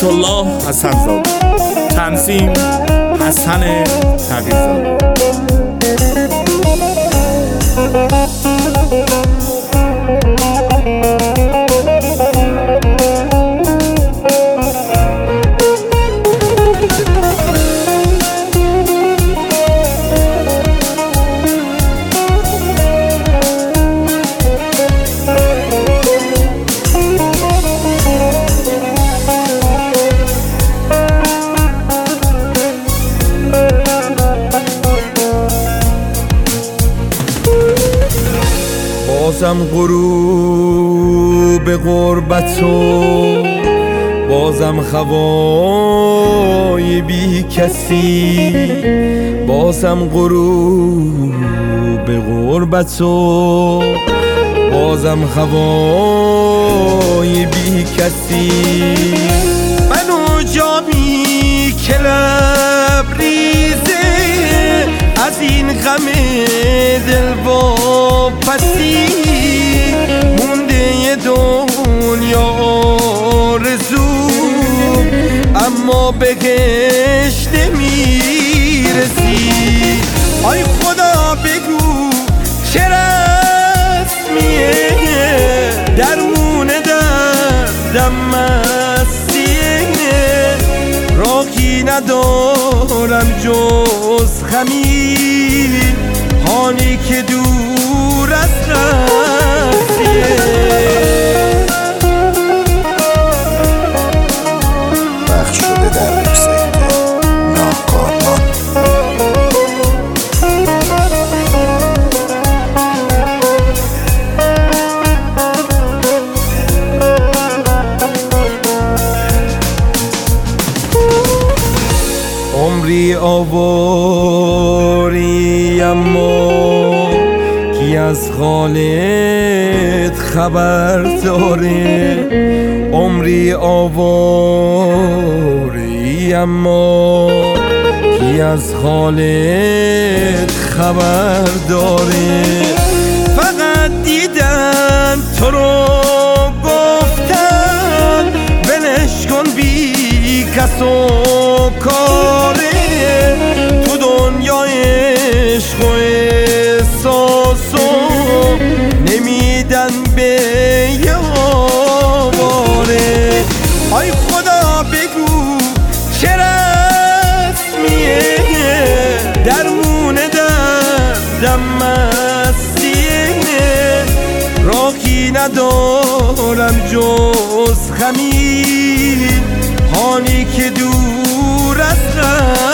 الله حسن‌زاده، تنظیم حسن تقی‌زاده. بازم غروب غربت و بازم خوای بی کسی، بازم غروب غربت و بازم خوای بی کسی. منو جامی که لبریزه از این غم دل واپسی، مونده یه دنیا آرزو اما بهش نمیرسی. آی خدا بگو چه رسمیه درمون دردم مسیه، راهی ندارم جز خمین هانی که دور از قصیه. بخش شده در وبسایت ناکارمان. عمری آواری اما کی از خالت خبر داره، عمری آواری اما کی از خالت خبر داره. فقط دیدن تو رو گفتن ولش کن بی کس و کاره، تو دنیای عشق و احساسو نمیدن به یه آواره. آی خدا بگو چه رسمیه درمون دردم مسیه، راهی ندارم جز خمین هانی که دور از